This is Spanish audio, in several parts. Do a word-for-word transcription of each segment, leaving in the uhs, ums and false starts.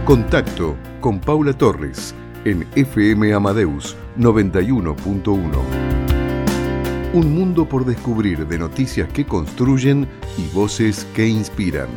Contacto con Paula Torres en F M Amadeus noventa y uno punto uno. Un mundo por descubrir de noticias que construyen y voces que inspiran.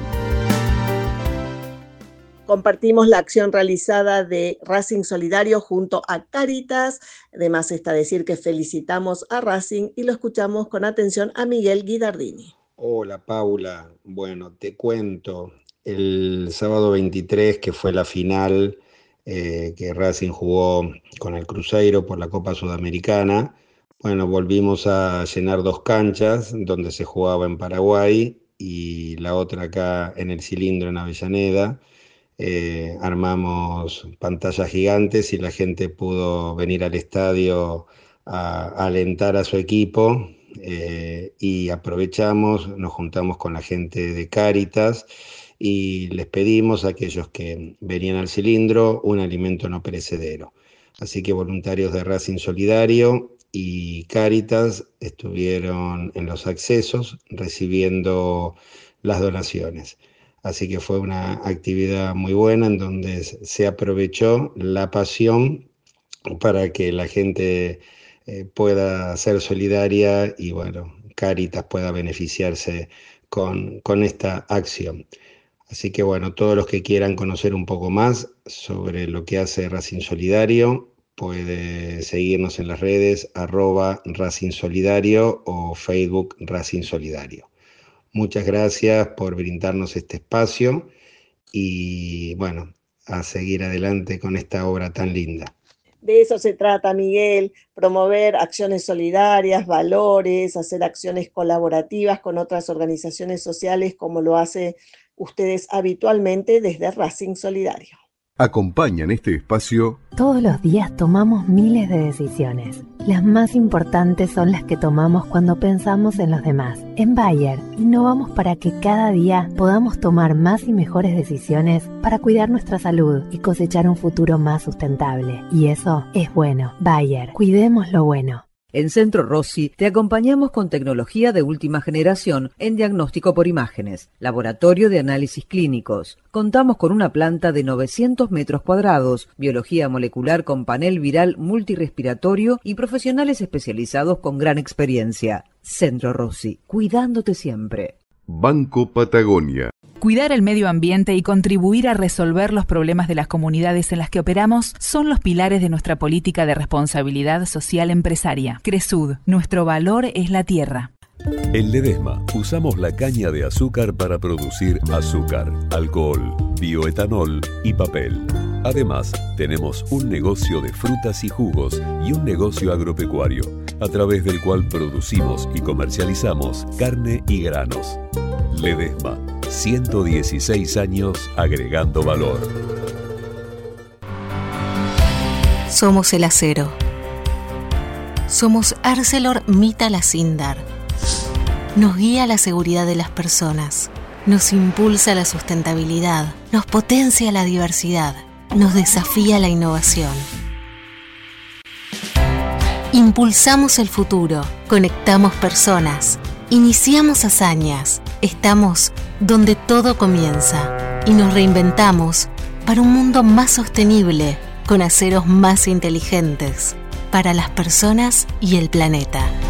Compartimos la acción realizada de Racing Solidario junto a Cáritas. Además está decir que felicitamos a Racing y lo escuchamos con atención a Miguel Guidardini. Hola Paula, bueno, te cuento, el sábado veintitrés, que fue la final eh, que Racing jugó con el Cruzeiro por la Copa Sudamericana, bueno, volvimos a llenar dos canchas, donde se jugaba en Paraguay y la otra acá en el Cilindro en Avellaneda. Eh, armamos pantallas gigantes y la gente pudo venir al estadio a, a alentar a su equipo. Eh, y aprovechamos, nos juntamos con la gente de Cáritas y les pedimos a aquellos que venían al Cilindro un alimento no perecedero. Así que voluntarios de Racing Solidario y Cáritas estuvieron en los accesos recibiendo las donaciones. Así que fue una actividad muy buena en donde se aprovechó la pasión para que la gente Eh, pueda ser solidaria y bueno, Cáritas pueda beneficiarse con, con esta acción. Así que bueno, todos los que quieran conocer un poco más sobre lo que hace Racing Solidario, puede seguirnos en las redes arroba Racing Solidario o Facebook Racing Solidario. Muchas gracias por brindarnos este espacio y bueno, a seguir adelante con esta obra tan linda. De eso se trata, Miguel, promover acciones solidarias, valores, hacer acciones colaborativas con otras organizaciones sociales como lo hace ustedes habitualmente desde Racing Solidario. Acompañan este espacio. Todos los días tomamos miles de decisiones. Las más importantes son las que tomamos cuando pensamos en los demás. En Bayer, innovamos para que cada día podamos tomar más y mejores decisiones para cuidar nuestra salud y cosechar un futuro más sustentable. Y eso es bueno. Bayer, cuidemos lo bueno. En Centro Rossi te acompañamos con tecnología de última generación en diagnóstico por imágenes, laboratorio de análisis clínicos. Contamos con una planta de novecientos metros cuadrados, biología molecular con panel viral multirrespiratorio y profesionales especializados con gran experiencia. Centro Rossi, cuidándote siempre. Banco Patagonia. Cuidar el medio ambiente y contribuir a resolver los problemas de las comunidades en las que operamos son los pilares de nuestra política de responsabilidad social empresaria. Cresud, nuestro valor es la tierra. En Ledesma usamos la caña de azúcar para producir azúcar, alcohol, bioetanol y papel. Además, tenemos un negocio de frutas y jugos y un negocio agropecuario, a través del cual producimos y comercializamos carne y granos. Ledesma, ciento dieciséis años agregando valor. Somos el acero. Somos ArcelorMittal Acindar. Nos guía la seguridad de las personas. Nos impulsa la sustentabilidad. Nos potencia la diversidad. Nos desafía la innovación. Impulsamos el futuro. Conectamos personas. Iniciamos hazañas. Estamos donde todo comienza y nos reinventamos para un mundo más sostenible, con aceros más inteligentes, para las personas y el planeta.